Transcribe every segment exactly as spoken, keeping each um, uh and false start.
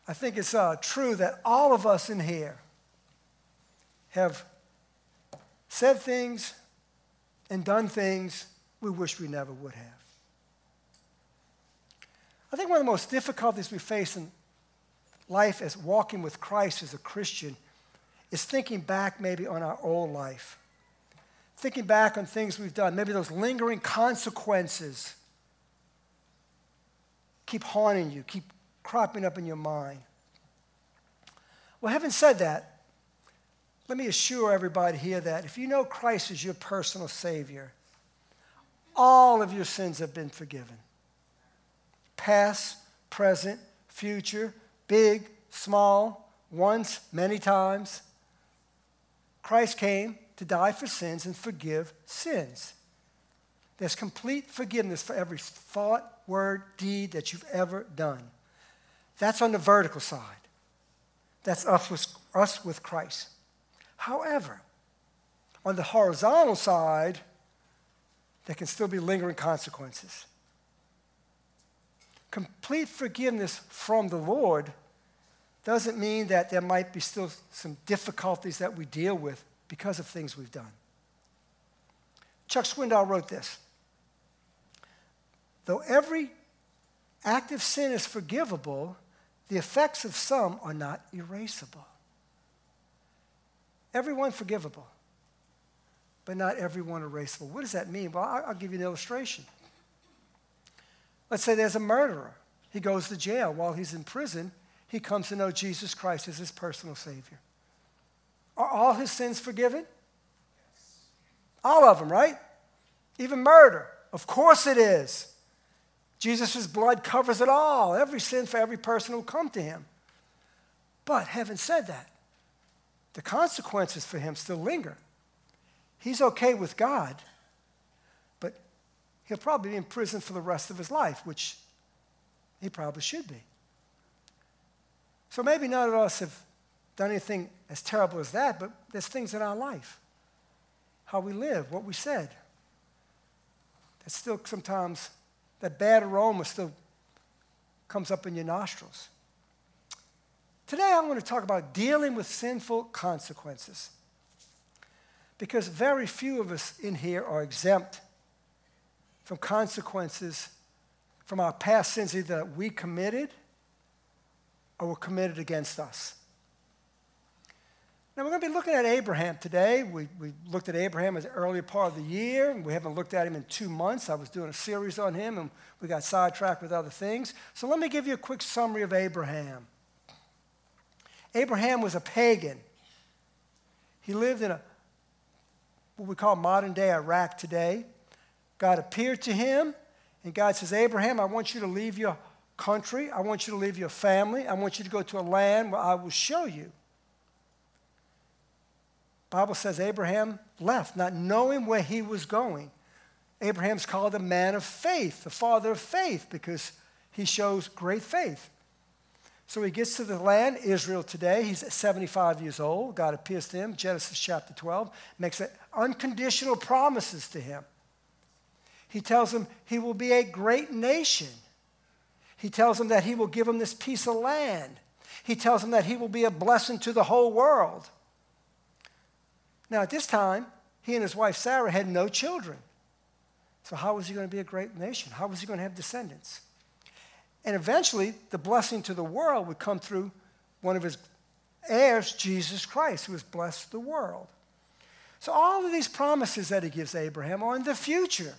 I think it's uh, true that all of us in here have said things and done things we wish we never would have. I think one of the most difficulties we face in life as walking with Christ as a Christian is thinking back maybe on our old life. Thinking back on things we've done, maybe those lingering consequences keep haunting you, keep cropping up in your mind. Well, having said that, let me assure everybody here that if you know Christ as your personal Savior, all of your sins have been forgiven. Past, present, future, big, small, once, many times. Christ came to die for sins and forgive sins. There's complete forgiveness for every thought, word, deed that you've ever done. That's on the vertical side. That's us with, us with Christ. However, on the horizontal side, there can still be lingering consequences. Complete forgiveness from the Lord doesn't mean that there might be still some difficulties that we deal with because of things we've done. Chuck Swindoll wrote this: though every active sin is forgivable, the effects of some are not erasable. Everyone forgivable, but not everyone erasable. What does that mean? Well, I'll give you an illustration. Let's say there's a murderer. He goes to jail. While he's in prison, he comes to know Jesus Christ as his personal Savior. Are all his sins forgiven? Yes. All of them, right? Even murder. Of course it is. Jesus' blood covers it all. Every sin for every person who will come to him. But having said that, the consequences for him still linger. He's okay with God, but he'll probably be in prison for the rest of his life, which he probably should be. So maybe none of us have done anything as terrible as that, but there's things in our life, how we live, what we said, that still sometimes, that bad aroma still comes up in your nostrils. Today I want to talk about dealing with sinful consequences, because very few of us in here are exempt from consequences from our past sins, either that we committed or were committed against us. Now, we're going to be looking at Abraham today. We, we looked at Abraham as the earlier part of the year. We haven't looked at him in two months. I was doing a series on him, and we got sidetracked with other things. So let me give you a quick summary of Abraham. Abraham was a pagan. He lived in a, what we call modern-day Iraq today. God appeared to him, and God says, Abraham, I want you to leave your country. I want you to leave your family. I want you to go to a land where I will show you. The Bible says Abraham left, not knowing where he was going. Abraham's called a man of faith, the father of faith, because he shows great faith. So he gets to the land, Israel today. He's seventy-five years old. God appears to him, Genesis chapter twelve, makes unconditional promises to him. He tells him he will be a great nation. He tells him that he will give him this piece of land. He tells him that he will be a blessing to the whole world. Now, at this time, he and his wife Sarah had no children. So how was he going to be a great nation? How was he going to have descendants? And eventually, the blessing to the world would come through one of his heirs, Jesus Christ, who has blessed the world. So all of these promises that he gives Abraham are in the future.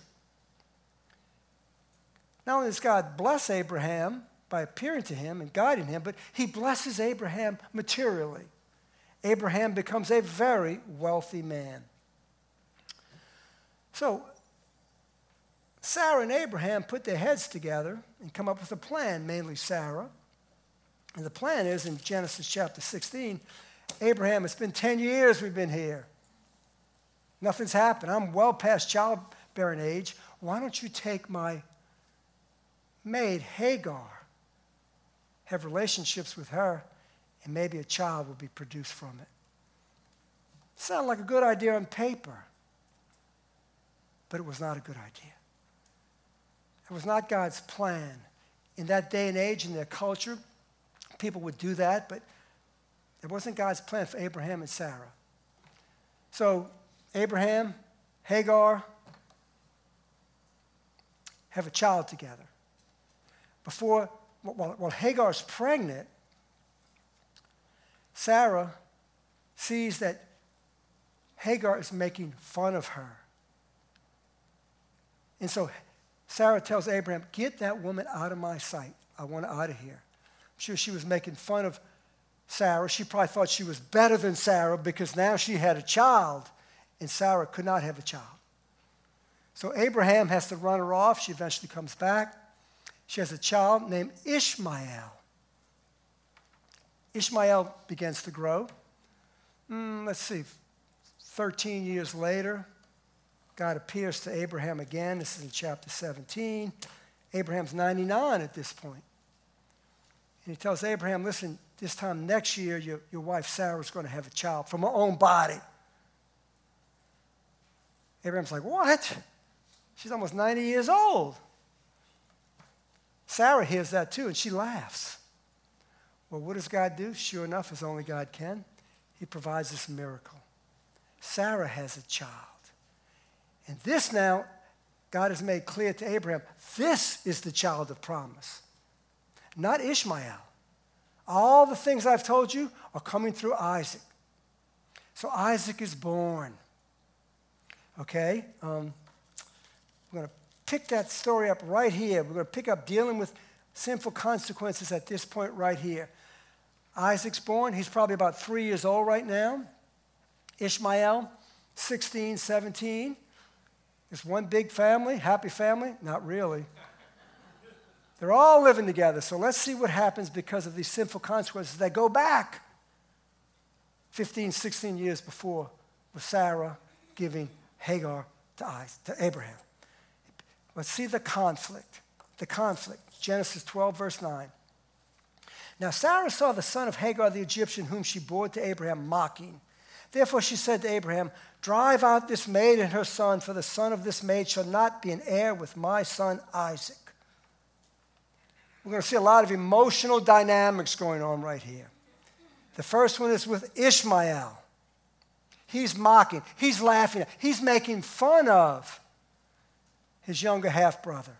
Not only does God bless Abraham by appearing to him and guiding him, but he blesses Abraham materially. Abraham becomes a very wealthy man. So Sarah and Abraham put their heads together and come up with a plan, mainly Sarah. And the plan is in Genesis chapter sixteen, Abraham, it's been ten years we've been here. Nothing's happened. I'm well past childbearing age. Why don't you take my maid Hagar, have relationships with her, and maybe a child will be produced from it. Sounded like a good idea on paper, but it was not a good idea. It was not God's plan. In that day and age, in their culture, people would do that, but it wasn't God's plan for Abraham and Sarah. So Abraham, Hagar, have a child together. Before, while, while Hagar's pregnant, Sarah sees that Hagar is making fun of her. And so Sarah tells Abraham, get that woman out of my sight. I want her out of here. I'm sure she was making fun of Sarah. She probably thought she was better than Sarah because now she had a child, and Sarah could not have a child. So Abraham has to run her off. She eventually comes back. She has a child named Ishmael. Ishmael begins to grow. Mm, let's see, thirteen years later, God appears to Abraham again. This is in chapter seventeen. Abraham's ninety-nine at this point. And he tells Abraham, listen, this time next year, your, your wife Sarah's going to have a child from her own body. Abraham's like, what? She's almost ninety years old. Sarah hears that too, and she laughs. Well, what does God do? Sure enough, as only God can, he provides this miracle. Sarah has a child. And this now, God has made clear to Abraham, this is the child of promise, not Ishmael. All the things I've told you are coming through Isaac. So Isaac is born. Okay? Um, we're going to pick that story up right here. We're going to pick up dealing with sinful consequences at this point right here. Isaac's born. He's probably about three years old right now. Ishmael, sixteen, seventeen. It's one big family, happy family? Not really. They're all living together. So let's see what happens because of these sinful consequences. They go back fifteen, sixteen years before with Sarah giving Hagar to Isaac, to Abraham. Let's see the conflict. The conflict. Genesis twelve, verse nine. Now Sarah saw the son of Hagar the Egyptian, whom she bore to Abraham, mocking. Therefore she said to Abraham, drive out this maid and her son, for the son of this maid shall not be an heir with my son Isaac. We're going to see a lot of emotional dynamics going on right here. The first one is with Ishmael. He's mocking. He's laughing. He's making fun of his younger half-brother.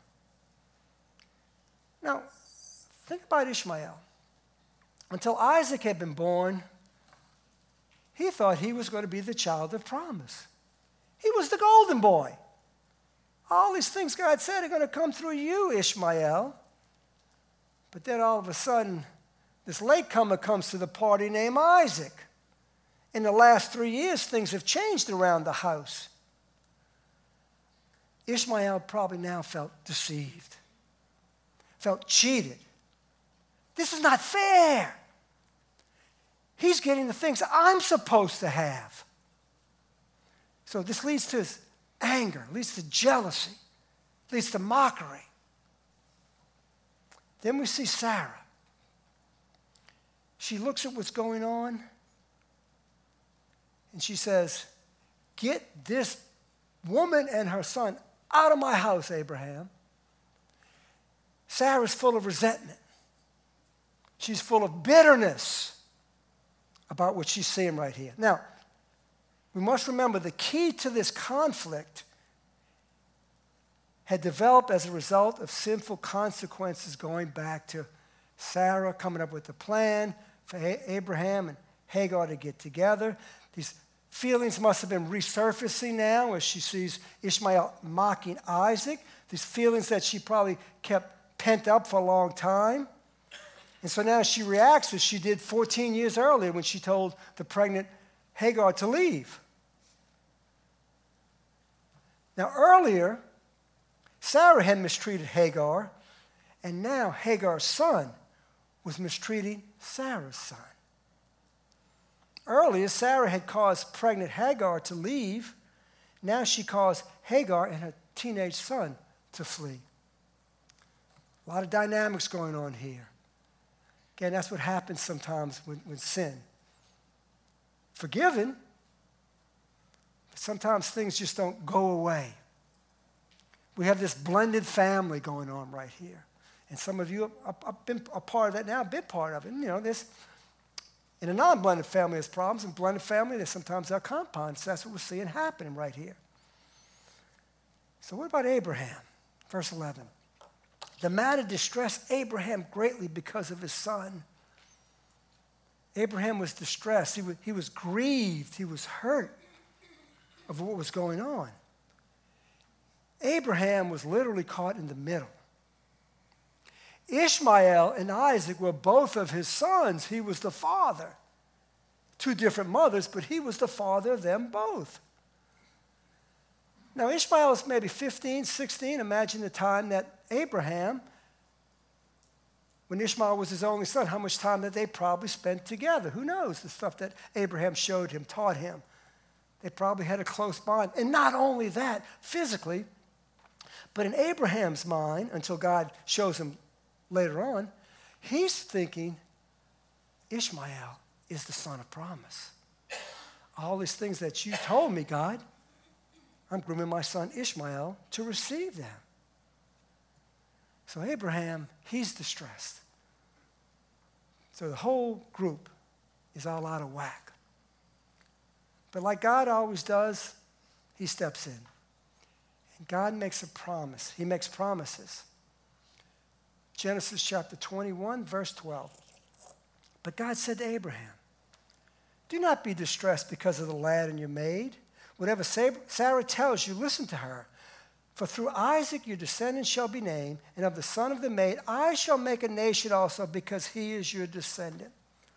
Now, think about Ishmael. Until Isaac had been born, he thought he was going to be the child of promise. He was the golden boy. All these things God said are going to come through you, Ishmael. But then all of a sudden, this latecomer comes to the party named Isaac. In the last three years, things have changed around the house. Ishmael probably now felt deceived, felt cheated. This is not fair. He's getting the things I'm supposed to have. So this leads to anger, leads to jealousy, leads to mockery. Then we see Sarah. She looks at what's going on, and she says, get this woman and her son out of my house, Abraham. Sarah's full of resentment. She's full of bitterness about what she's seeing right here. Now, we must remember the key to this conflict had developed as a result of sinful consequences going back to Sarah coming up with a plan for Abraham and Hagar to get together. These feelings must have been resurfacing now as she sees Ishmael mocking Isaac. These feelings that she probably kept pent up for a long time. And so now she reacts as she did fourteen years earlier when she told the pregnant Hagar to leave. Now earlier, Sarah had mistreated Hagar, and now Hagar's son was mistreating Sarah's son. Earlier, Sarah had caused pregnant Hagar to leave. Now she caused Hagar and her teenage son to flee. A lot of dynamics going on here. Again, that's what happens sometimes with, with sin. Forgiven, but sometimes things just don't go away. We have this blended family going on right here. And some of you have, have been a part of that now, a big part of it. And, you know, there's, in a non-blended family, there's problems. In blended family, there's sometimes there are compounds. That's what we're seeing happening right here. So what about Abraham? Verse eleven. The matter distressed Abraham greatly because of his son. Abraham was distressed. He was, he was grieved. He was hurt of what was going on. Abraham was literally caught in the middle. Ishmael and Isaac were both of his sons. He was the father. Two different mothers, but he was the father of them both. Now, Ishmael was maybe fifteen, sixteen. Imagine the time that Abraham, when Ishmael was his only son, how much time that they probably spent together. Who knows? The stuff that Abraham showed him, taught him. They probably had a close bond. And not only that, physically, but in Abraham's mind, until God shows him later on, he's thinking Ishmael is the son of promise. All these things that you told me, God, I'm grooming my son Ishmael to receive them. So Abraham, he's distressed. So the whole group is all out of whack. But like God always does, he steps in. And God makes a promise. He makes promises. Genesis chapter twenty-one, verse twelve. But God said to Abraham, do not be distressed because of the lad and your maid. Whatever Sarah tells you, listen to her. For through Isaac your descendants shall be named, and of the son of the maid I shall make a nation also, because he is your descendant.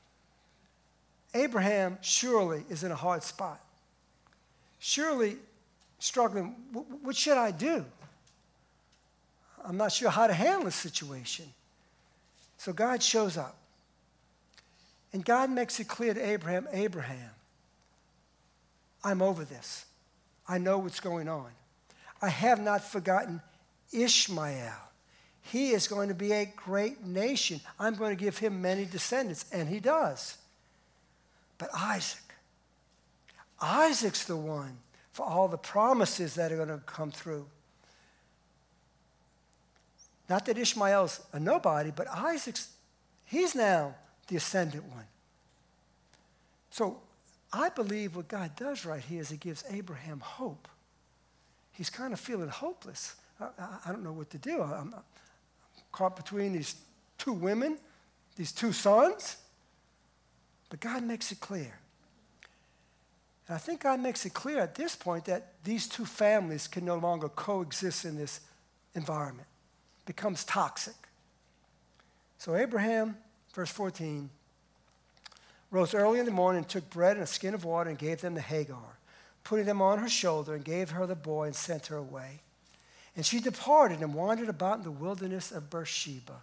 Abraham surely is in a hard spot. Surely struggling, what should I do? I'm not sure how to handle this situation. So God shows up. And God makes it clear to Abraham, Abraham, I'm over this. I know what's going on. I have not forgotten Ishmael. He is going to be a great nation. I'm going to give him many descendants, and he does. But Isaac, Isaac's the one for all the promises that are going to come through. Not that Ishmael's a nobody, but Isaac's, he's now the ascendant one. So I believe what God does right here is he gives Abraham hope. He's kind of feeling hopeless. I, I, I don't know what to do. I'm, I'm caught between these two women, these two sons. But God makes it clear. And I think God makes it clear at this point that these two families can no longer coexist in this environment. It becomes toxic. So Abraham, verse fourteen, rose early in the morning and took bread and a skin of water and gave them to Hagar, putting them on her shoulder, and gave her the boy and sent her away. And she departed and wandered about in the wilderness of Beersheba.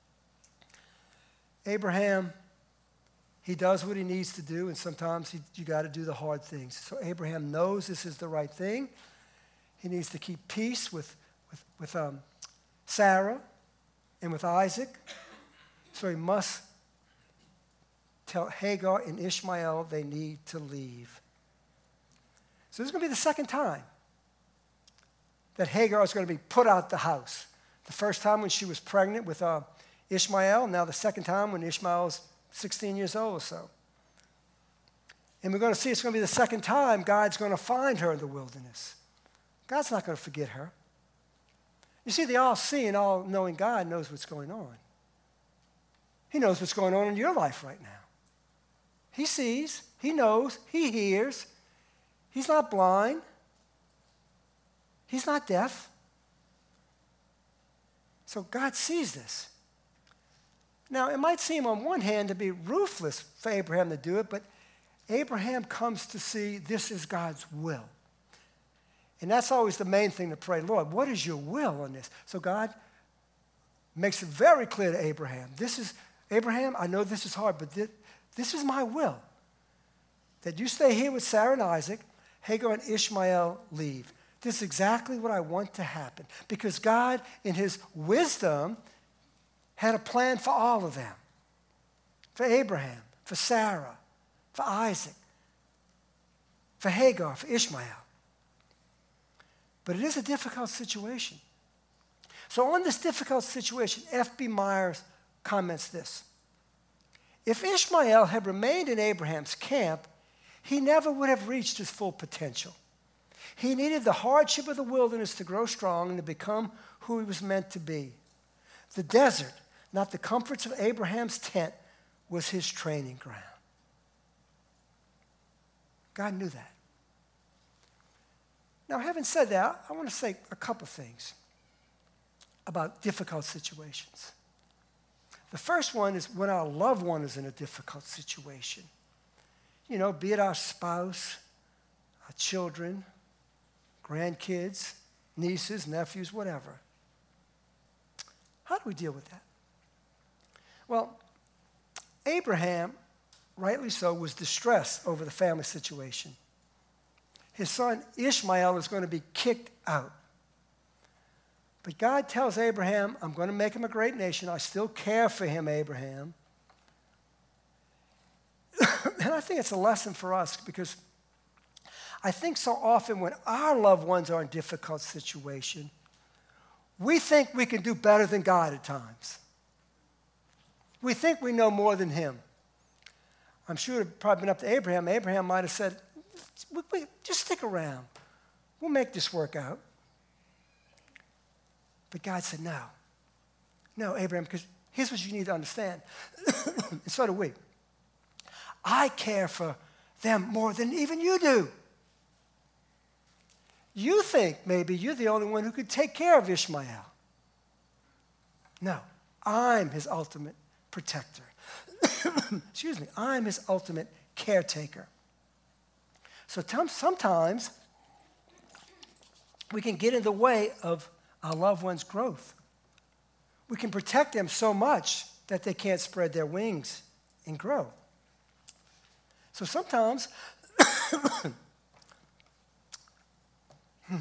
Abraham, he does what he needs to do, and sometimes he, you got to do the hard things. So Abraham knows this is the right thing. He needs to keep peace with, with, with um, Sarah and with Isaac. So he must tell Hagar and Ishmael they need to leave. So this is going to be the second time that Hagar is going to be put out the house. The first time when she was pregnant with uh, Ishmael, now the second time when Ishmael is sixteen years old or so. And we're going to see it's going to be the second time God's going to find her in the wilderness. God's not going to forget her. You see, the all-seeing, all-knowing God knows what's going on. He knows what's going on in your life right now. He sees, he knows, he hears. He's not blind. He's not deaf. So God sees this. Now, it might seem on one hand to be ruthless for Abraham to do it, but Abraham comes to see this is God's will. And that's always the main thing to pray, Lord, what is your will on this? So God makes it very clear to Abraham. This is, Abraham, I know this is hard, but this, this is my will. That you stay here with Sarah and Isaac, Hagar and Ishmael leave. This is exactly what I want to happen. Because God, in his wisdom, had a plan for all of them. For Abraham, for Sarah, for Isaac, for Hagar, for Ishmael. But it is a difficult situation. So on this difficult situation, F B Myers comments this. If Ishmael had remained in Abraham's camp, he never would have reached his full potential. He needed the hardship of the wilderness to grow strong and to become who he was meant to be. The desert, not the comforts of Abraham's tent, was his training ground. God knew that. Now, having said that, I want to say a couple things about difficult situations. The first one is when our loved one is in a difficult situation. You know, be it our spouse, our children, grandkids, nieces, nephews, whatever. How do we deal with that? Well, Abraham, rightly so, was distressed over the family situation. His son Ishmael is going to be kicked out. But God tells Abraham, I'm going to make him a great nation. I still care for him, Abraham. And I think it's a lesson for us because I think so often when our loved ones are in a difficult situation, we think we can do better than God at times. We think we know more than him. I'm sure it would probably been up to Abraham. Abraham might have said, wait, wait, just stick around. We'll make this work out. But God said, no. No, Abraham, because here's what you need to understand. And so do we. I care for them more than even you do. You think maybe you're the only one who could take care of Ishmael. No, I'm his ultimate protector. Excuse me, I'm his ultimate caretaker. So sometimes we can get in the way of our loved one's growth. We can protect them so much that they can't spread their wings and grow. So sometimes hmm,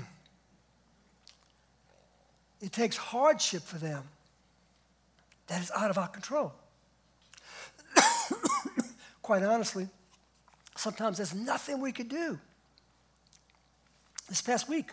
it takes hardship for them that is out of our control. Quite honestly, sometimes there's nothing we could do. This past week,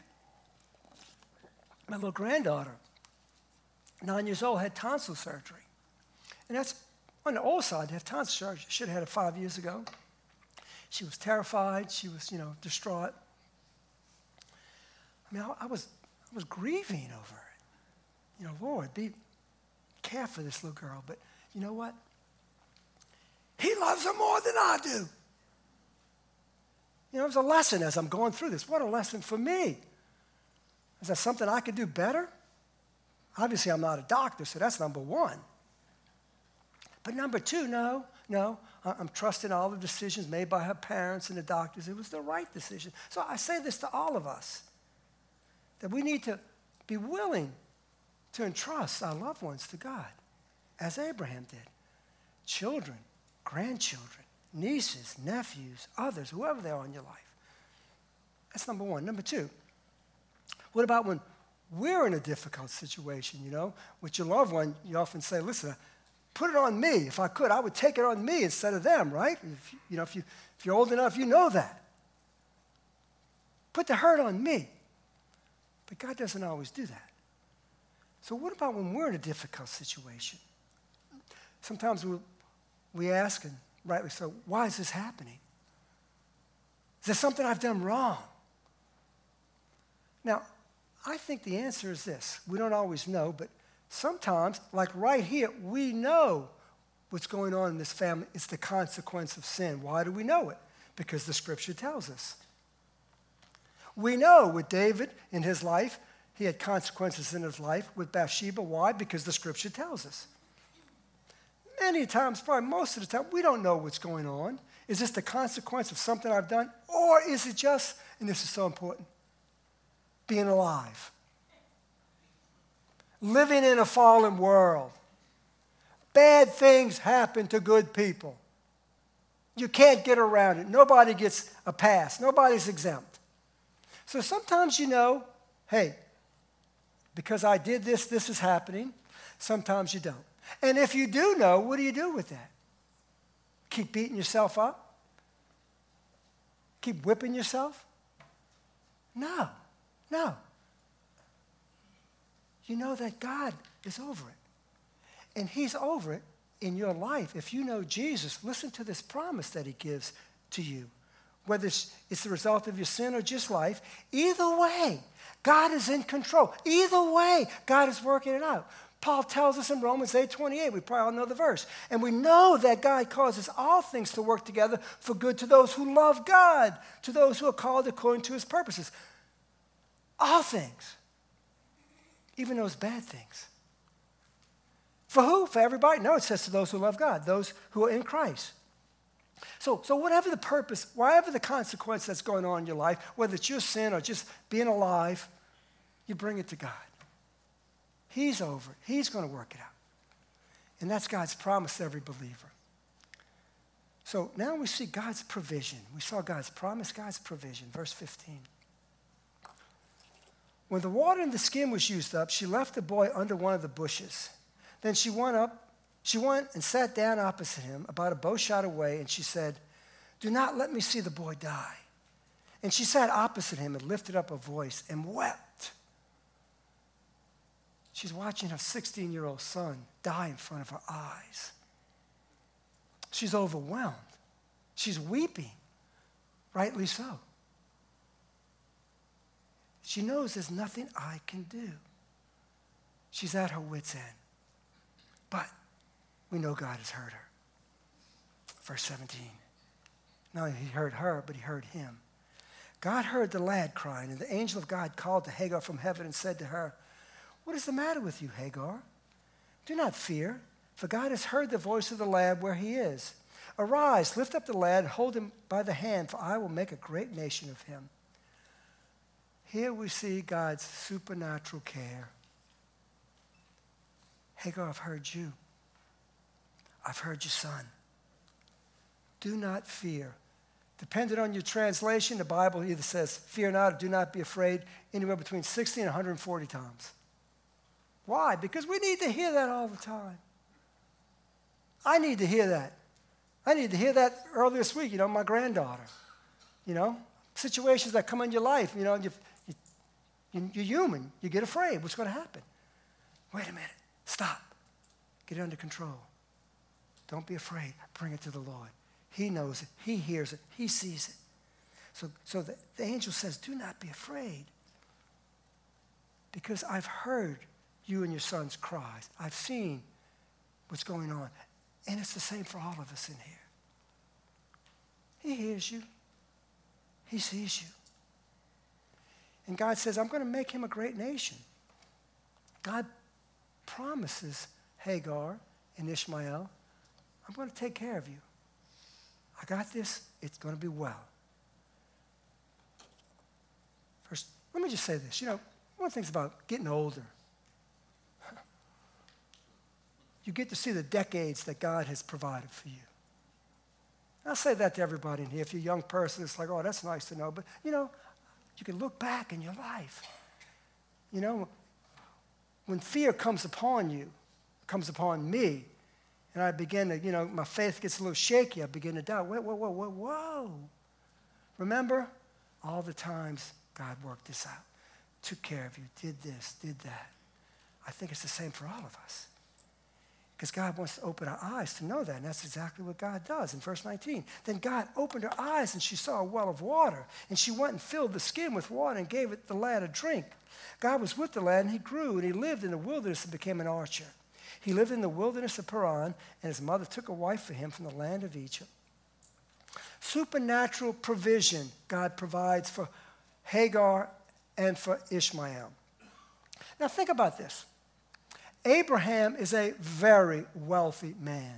my little granddaughter, nine years old, had tonsil surgery. And that's on the old side to have tonsil surgery. Should have had it five years ago. She was terrified. She was, you know, distraught. I mean, I, I was, I was grieving over it. You know, Lord, be care for this little girl. But you know what? He loves her more than I do. You know, it was a lesson as I'm going through this. What a lesson for me. Is that something I could do better? Obviously, I'm not a doctor, so that's number one. But number two, no, no. I'm trusting all the decisions made by her parents and the doctors. It was the right decision. So I say this to all of us, that we need to be willing to entrust our loved ones to God, as Abraham did. Children, grandchildren, nieces, nephews, others, whoever they are in your life. That's number one. Number two, what about when we're in a difficult situation, you know? With your loved one, you often say, listen, put it on me. If I could, I would take it on me instead of them, right? If, you know, if, you, if you're old enough, you know that. Put the hurt on me. But God doesn't always do that. So what about when we're in a difficult situation? Sometimes we, we ask, and rightly so, why is this happening? Is there something I've done wrong? Now, I think the answer is this. We don't always know, but sometimes, like right here, we know what's going on in this family. It's the consequence of sin. Why do we know it? Because the Scripture tells us. We know with David in his life, he had consequences in his life. With Bathsheba, why? Because the Scripture tells us. Many times, probably most of the time, we don't know what's going on. Is this the consequence of something I've done? Or is it just, and this is so important, being alive? Living in a fallen world. Bad things happen to good people. You can't get around it. Nobody gets a pass. Nobody's exempt. So sometimes you know, hey, because I did this, this is happening. Sometimes you don't. And if you do know, what do you do with that? Keep beating yourself up? Keep whipping yourself? No, no. you know that God is over it. And he's over it in your life. If you know Jesus, listen to this promise that he gives to you. Whether it's, it's the result of your sin or just life, either way, God is in control. Either way, God is working it out. Paul tells us in Romans eight twenty-eight, we probably all know the verse, and we know that God causes all things to work together for good to those who love God, to those who are called according to his purposes. All things, even those bad things. For who? For everybody? No, it says to those who love God, those who are in Christ. So, so whatever the purpose, whatever the consequence that's going on in your life, whether it's your sin or just being alive, you bring it to God. He's over it. He's going to work it out. And that's God's promise to every believer. So now we see God's provision. We saw God's promise, God's provision. Verse fifteen. When the water in the skin was used up, she left the boy under one of the bushes. Then she went up, she went and sat down opposite him, about a bow shot away, and she said, "Do not let me see the boy die." And she sat opposite him and lifted up her voice and wept. She's watching her sixteen-year-old son die in front of her eyes. She's overwhelmed. She's weeping, rightly so. She knows there's nothing I can do. She's at her wit's end. But we know God has heard her. Verse seventeen. Not only he heard her, but he heard him. God heard the lad crying, and the angel of God called to Hagar from heaven and said to her, "What is the matter with you, Hagar? Do not fear, for God has heard the voice of the lad where he is. Arise, lift up the lad, and hold him by the hand, for I will make a great nation of him." Here we see God's supernatural care. Hagar, I've heard you. I've heard your son. Do not fear. Depending on your translation, the Bible either says, "fear not," or "do not be afraid," anywhere between sixty and one hundred forty times. Why? Because we need to hear that all the time. I need to hear that. I need to hear that earlier this week, you know, my granddaughter. You know, situations that come in your life, you know, you, you, you're human. You get afraid. What's going to happen? Wait a minute. Stop. Get it under control. Don't be afraid. Bring it to the Lord. He knows it. He hears it. He sees it. So, so the, the angel says, "Do not be afraid, because I've heard you and your son's cries. I've seen what's going on." And it's the same for all of us in here. He hears you. He sees you. And God says, "I'm going to make him a great nation." God promises Hagar and Ishmael, "I'm going to take care of you. I got this. It's going to be well." First, let me just say this. You know, one of the things about getting older, you get to see the decades that God has provided for you. I'll say that to everybody in here. If you're a young person, it's like, "Oh, that's nice to know." But, you know, you can look back in your life. You know, when fear comes upon you, comes upon me, and I begin to, you know, my faith gets a little shaky, I begin to doubt. Whoa, whoa, whoa, whoa, whoa. Remember all the times God worked this out, took care of you, did this, did that. I think it's the same for all of us. Because God wants to open our eyes to know that, and that's exactly what God does. In verse nineteen, then God opened her eyes, and she saw a well of water, and she went and filled the skin with water and gave it the lad a drink. God was with the lad, and he grew, and he lived in the wilderness and became an archer. He lived in the wilderness of Paran, and his mother took a wife for him from the land of Egypt. Supernatural provision God provides for Hagar and for Ishmael. Now think about this. Abraham is a very wealthy man,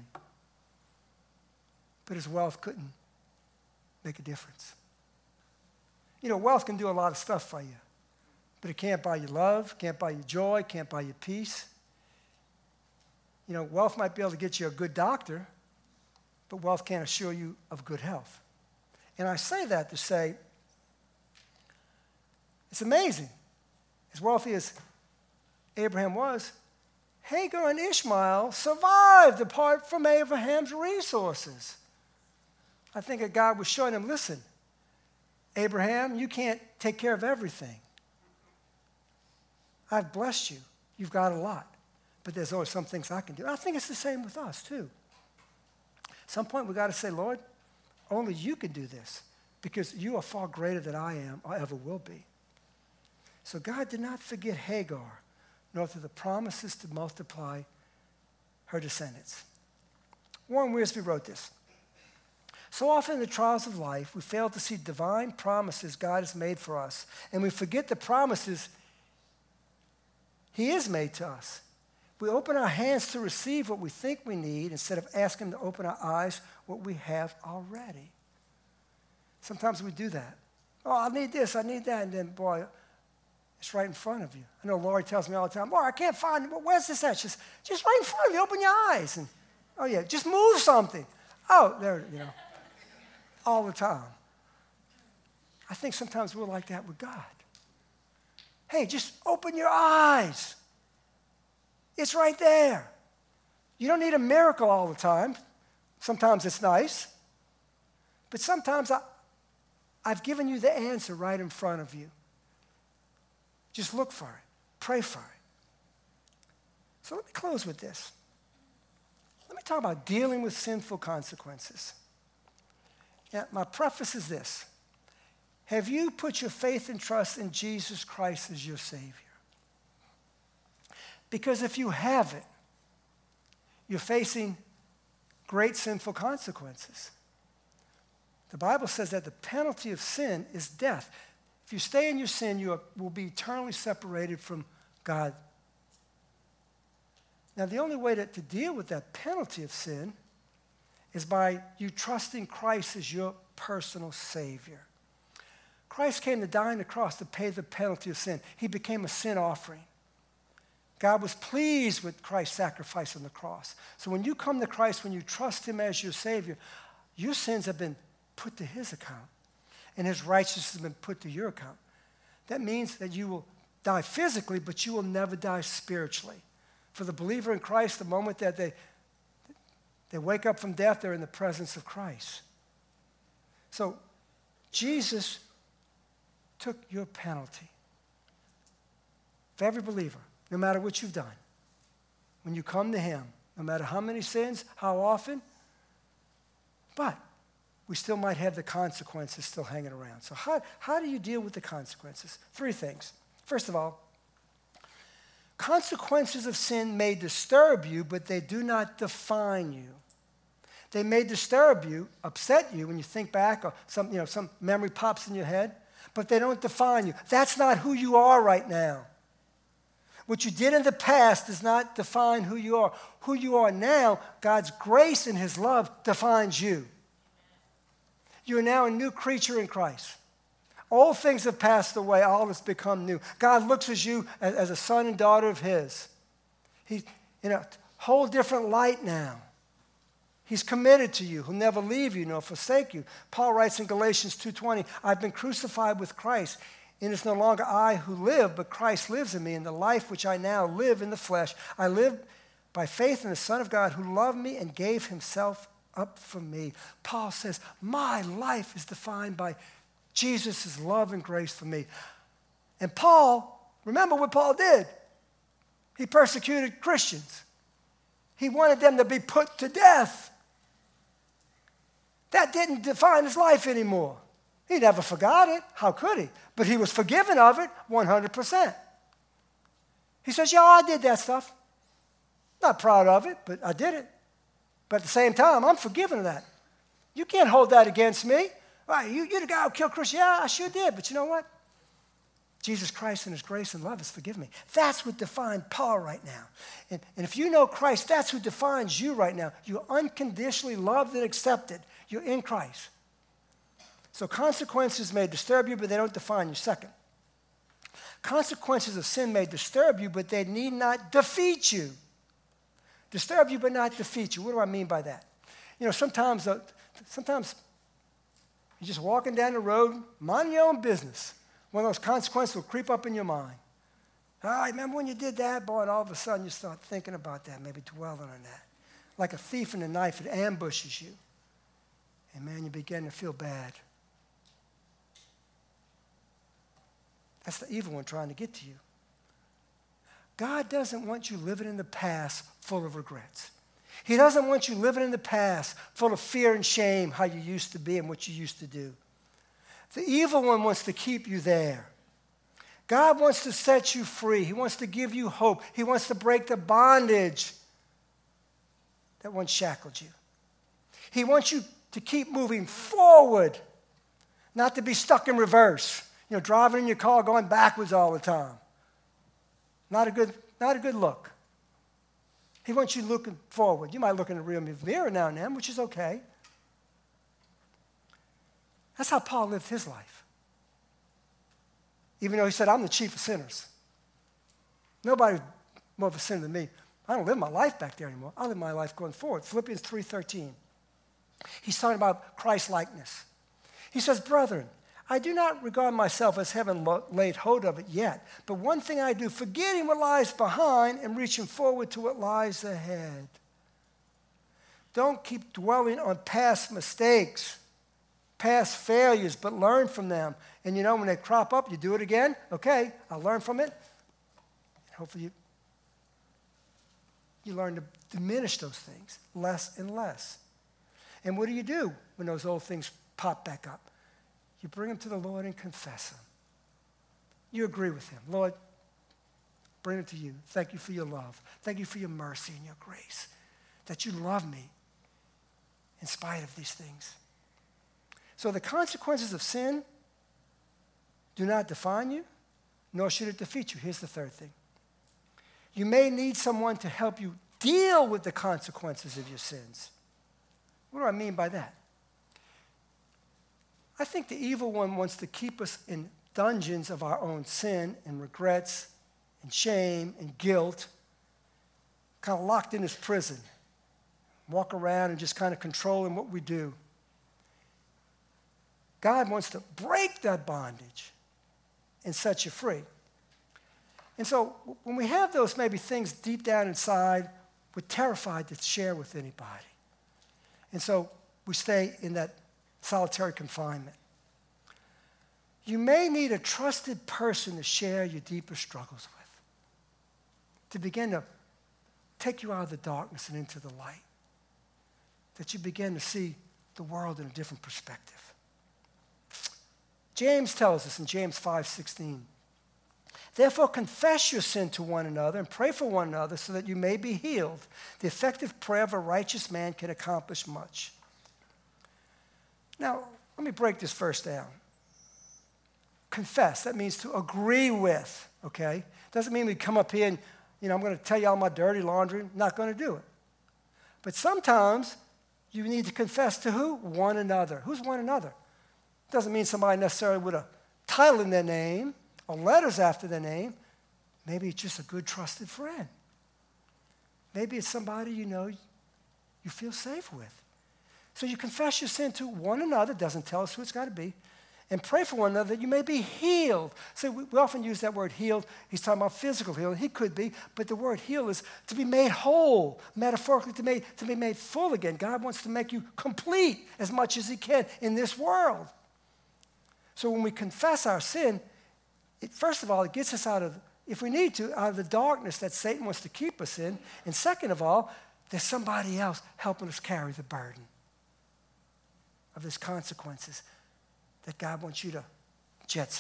but his wealth couldn't make a difference. You know, wealth can do a lot of stuff for you, but it can't buy you love, can't buy you joy, can't buy you peace. You know, wealth might be able to get you a good doctor, but wealth can't assure you of good health. And I say that to say, it's amazing. As wealthy as Abraham was, Hagar and Ishmael survived apart from Abraham's resources. I think that God was showing him, listen, Abraham, you can't take care of everything. I've blessed you. You've got a lot, but there's always some things I can do. I think it's the same with us, too. At some point, we've got to say, Lord, only you can do this because you are far greater than I am or ever will be. So God did not forget Hagar, nor the promises to multiply her descendants. Warren Wiersbe wrote this. So often in the trials of life, we fail to see divine promises God has made for us, and we forget the promises he has made to us. We open our hands to receive what we think we need instead of asking to open our eyes what we have already. Sometimes we do that. Oh, I need this, I need that, and then, boy, it's right in front of you. I know Lori tells me all the time, boy, I can't find it. Where's this at? She's just right in front of you. Open your eyes. And, oh, yeah, just move something. Oh, there, you know, all the time. I think sometimes we're like that with God. Hey, just open your eyes. It's right there. You don't need a miracle all the time. Sometimes it's nice. But sometimes I, I've given you the answer right in front of you. Just look for it. Pray for it. So let me close with this. Let me talk about dealing with sinful consequences. Yeah, my preface is this. Have you put your faith and trust in Jesus Christ as your Savior? Because if you haven't, you're facing great sinful consequences. The Bible says that the penalty of sin is death. If you stay in your sin, you will be eternally separated from God. Now, the only way to, to deal with that penalty of sin is by you trusting Christ as your personal Savior. Christ came to die on the cross to pay the penalty of sin. He became a sin offering. God was pleased with Christ's sacrifice on the cross. So when you come to Christ, when you trust him as your Savior, your sins have been put to his account, and his righteousness has been put to your account. That means that you will die physically, but you will never die spiritually. For the believer in Christ, the moment that they, they wake up from death, they're in the presence of Christ. So Jesus took your penalty. For every believer, no matter what you've done, when you come to him, no matter how many sins, how often, but we still might have the consequences still hanging around. So how, how do you deal with the consequences? Three things. First of all, consequences of sin may disturb you, but they do not define you. They may disturb you, upset you when you think back, or some, you know, some memory pops in your head, but they don't define you. That's not who you are right now. What you did in the past does not define who you are. Who you are now, God's grace and his love defines you. You are now a new creature in Christ. All things have passed away. All has become new. God looks at you as, as a son and daughter of his. He's in a whole different light now. He's committed to you. He'll never leave you nor forsake you. Paul writes in Galatians two twenty, I've been crucified with Christ, and it's no longer I who live, but Christ lives in me. In the life which I now live in the flesh, I live by faith in the Son of God who loved me and gave himself up for me. Paul says, my life is defined by Jesus' love and grace for me. And Paul, remember what Paul did? He persecuted Christians. He wanted them to be put to death. That didn't define his life anymore. He never forgot it. How could he? But he was forgiven of it one hundred percent. He says, yeah, I did that stuff. Not proud of it, but I did it. But at the same time, I'm forgiven of that. You can't hold that against me. Right, you, you're the guy who killed Christians. Yeah, I sure did. But you know what? Jesus Christ and his grace and love has forgiven me. That's what defines Paul right now. And, and if you know Christ, that's who defines you right now. You're unconditionally loved and accepted. You're in Christ. So consequences may disturb you, but they don't define you. Second, consequences of sin may disturb you, but they need not defeat you. Disturb you, but not defeat you. What do I mean by that? You know, sometimes, uh, sometimes you're just walking down the road, minding your own business. One of those consequences will creep up in your mind. Oh, I remember when you did that, boy, and all of a sudden you start thinking about that, maybe dwelling on that. Like a thief in the knife, it ambushes you. And man, you begin to feel bad. That's the evil one trying to get to you. God doesn't want you living in the past full of regrets. He doesn't want you living in the past full of fear and shame, how you used to be and what you used to do. The evil one wants to keep you there. God wants to set you free. He wants to give you hope. He wants to break the bondage that once shackled you. He wants you to keep moving forward, not to be stuck in reverse. You know, driving in your car going backwards all the time. Not a good, not a good look. He wants you looking forward. You might look in the rear mirror now and then, which is okay. That's how Paul lived his life. Even though he said, I'm the chief of sinners. Nobody's more of a sinner than me. I don't live my life back there anymore. I live my life going forward. Philippians three thirteen. He's talking about Christ-likeness. He says, brethren, I do not regard myself as having lo- laid hold of it yet, but one thing I do, forgetting what lies behind and reaching forward to what lies ahead. Don't keep dwelling on past mistakes, past failures, but learn from them. And you know, when they crop up, you do it again. Okay, I'll learn from it. Hopefully you, you learn to diminish those things less and less. And what do you do when those old things pop back up? You bring them to the Lord and confess them. You agree with him. Lord, bring them to you. Thank you for your love. Thank you for your mercy and your grace, that you love me in spite of these things. So the consequences of sin do not define you, nor should it defeat you. Here's the third thing. You may need someone to help you deal with the consequences of your sins. What do I mean by that? I think the evil one wants to keep us in dungeons of our own sin and regrets and shame and guilt, kind of locked in this prison, walk around and just kind of controlling what we do. God wants to break that bondage and set you free. And so when we have those maybe things deep down inside, we're terrified to share with anybody. And so we stay in that solitary confinement. You may need a trusted person to share your deepest struggles with, to begin to take you out of the darkness and into the light, that you begin to see the world in a different perspective. James tells us in James five sixteen, therefore confess your sin to one another and pray for one another so that you may be healed. The effective prayer of a righteous man can accomplish much. Now, let me break this verse down. Confess, that means to agree with, okay? Doesn't mean we come up here and, you know, I'm going to tell you all my dirty laundry. I'm not going to do it. But sometimes you need to confess to who? One another. Who's one another? Doesn't mean somebody necessarily with a title in their name or letters after their name. Maybe it's just a good, trusted friend. Maybe it's somebody you know you feel safe with. So you confess your sin to one another, doesn't tell us who it's got to be, and pray for one another that you may be healed. So we, we often use that word healed. He's talking about physical healing. He could be, but the word heal is to be made whole, metaphorically to, made, to be made full again. God wants to make you complete as much as he can in this world. So when we confess our sin, it, first of all, it gets us out of, if we need to, out of the darkness that Satan wants to keep us in. And second of all, there's somebody else helping us carry the burden of these consequences that God wants you to jetson.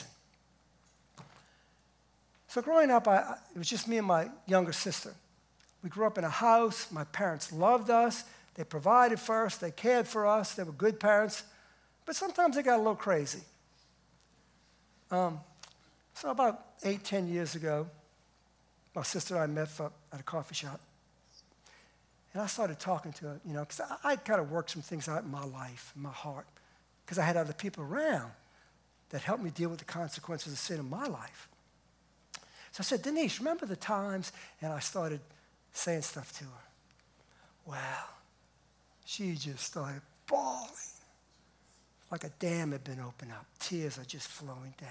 So growing up, I, it was just me and my younger sister. We grew up in a house. My parents loved us. They provided for us. They cared for us. They were good parents. But sometimes they got a little crazy. Um, so about eight, ten years ago, my sister and I met for, at a coffee shop. And I started talking to her, you know, because I, I kind of worked some things out in my life, in my heart, because I had other people around that helped me deal with the consequences of sin in my life. So I said, Denise, remember the times? And I started saying stuff to her. Well, she just started bawling. Like a dam had been opened up. Tears are just flowing down.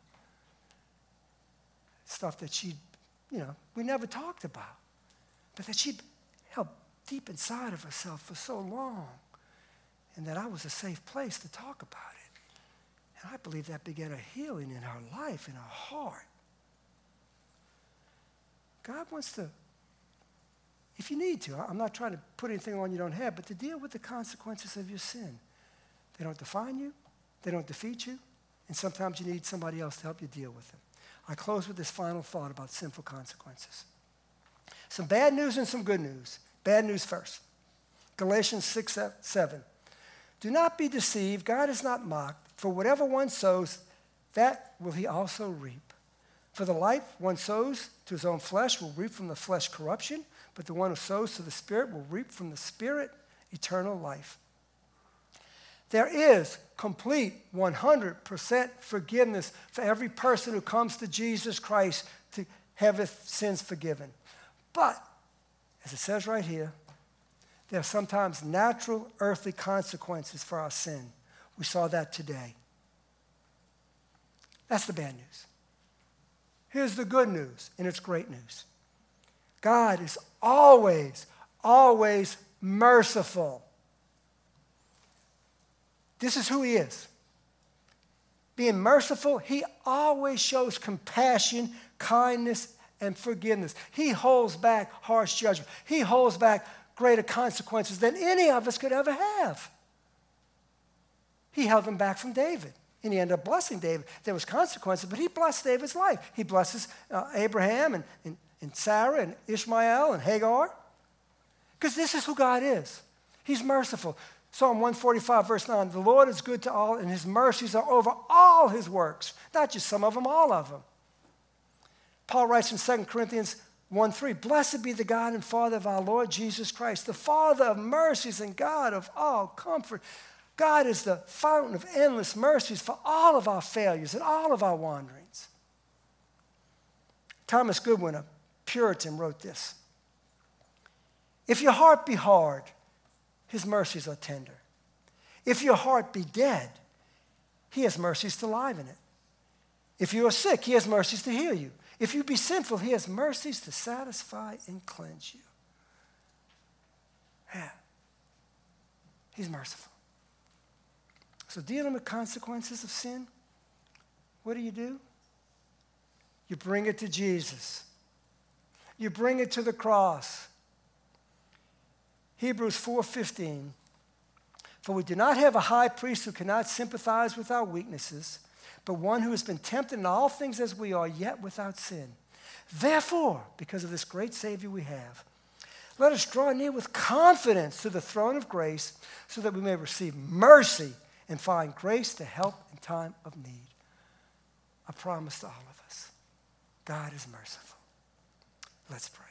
Stuff that she, you know, we never talked about. But that she'd held deep inside of herself for so long. And that I was a safe place to talk about it. And I believe that began a healing in her life, in her heart. God wants to, if you need to, I'm not trying to put anything on you don't have, but to deal with the consequences of your sin. They don't define you. They don't defeat you. And sometimes you need somebody else to help you deal with them. I close with this final thought about sinful consequences. Some bad news and some good news. Bad news first. Galatians six, seven. Do not be deceived. God is not mocked. For whatever one sows, that will he also reap. For the life one sows to his own flesh will reap from the flesh corruption, but the one who sows to the Spirit will reap from the Spirit eternal life. There is complete one hundred percent forgiveness for every person who comes to Jesus Christ to have his sins forgiven. But, as it says right here, there are sometimes natural earthly consequences for our sin. We saw that today. That's the bad news. Here's the good news, and it's great news. God is always, always merciful. This is who he is. Being merciful, he always shows compassion, kindness, and forgiveness. He holds back harsh judgment. He holds back greater consequences than any of us could ever have. He held them back from David, and he ended up blessing David. There was consequences, but he blessed David's life. He blesses uh, Abraham and, and, and Sarah and Ishmael and Hagar, because this is who God is. He's merciful. Psalm one forty-five, verse nine, the Lord is good to all, and his mercies are over all his works. Not just some of them, all of them. Paul writes in Second Corinthians one three, blessed be the God and Father of our Lord Jesus Christ, the Father of mercies and God of all comfort. God is the fountain of endless mercies for all of our failures and all of our wanderings. Thomas Goodwin, a Puritan, wrote this. If your heart be hard, his mercies are tender. If your heart be dead, he has mercies to liven it. If you are sick, he has mercies to heal you. If you be sinful, he has mercies to satisfy and cleanse you. Yeah. He's merciful. So dealing with consequences of sin, what do you do? You bring it to Jesus. You bring it to the cross. Hebrews four fifteen, for we do not have a high priest who cannot sympathize with our weaknesses, but one who has been tempted in all things as we are, yet without sin. Therefore, because of this great Savior we have, let us draw near with confidence to the throne of grace so that we may receive mercy and find grace to help in time of need. A promise to all of us. God is merciful. Let's pray.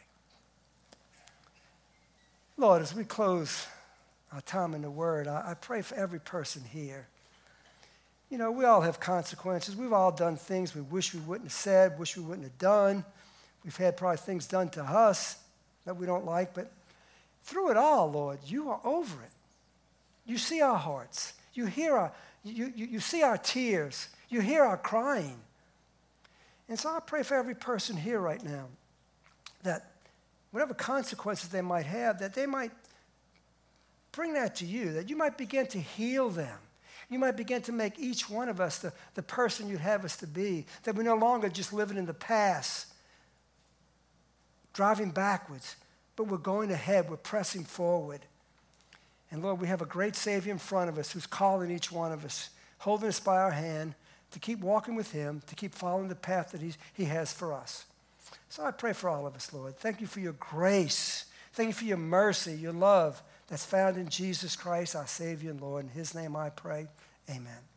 Lord, as we close our time in the Word, I, I pray for every person here. You know, we all have consequences. We've all done things we wish we wouldn't have said, wish we wouldn't have done. We've had probably things done to us that we don't like, but through it all, Lord, you are over it. You see our hearts. You hear our, you, you, you see our tears. You hear our crying. And so I pray for every person here right now that whatever consequences they might have, that they might bring that to you, that you might begin to heal them. You might begin to make each one of us the, the person you'd have us to be, that we're no longer just living in the past, driving backwards, but we're going ahead, we're pressing forward. And Lord, we have a great Savior in front of us who's calling each one of us, holding us by our hand to keep walking with him, to keep following the path that he's, he has for us. So I pray for all of us, Lord. Thank you for your grace. Thank you for your mercy, your love that's found in Jesus Christ, our Savior and Lord. In his name I pray, amen.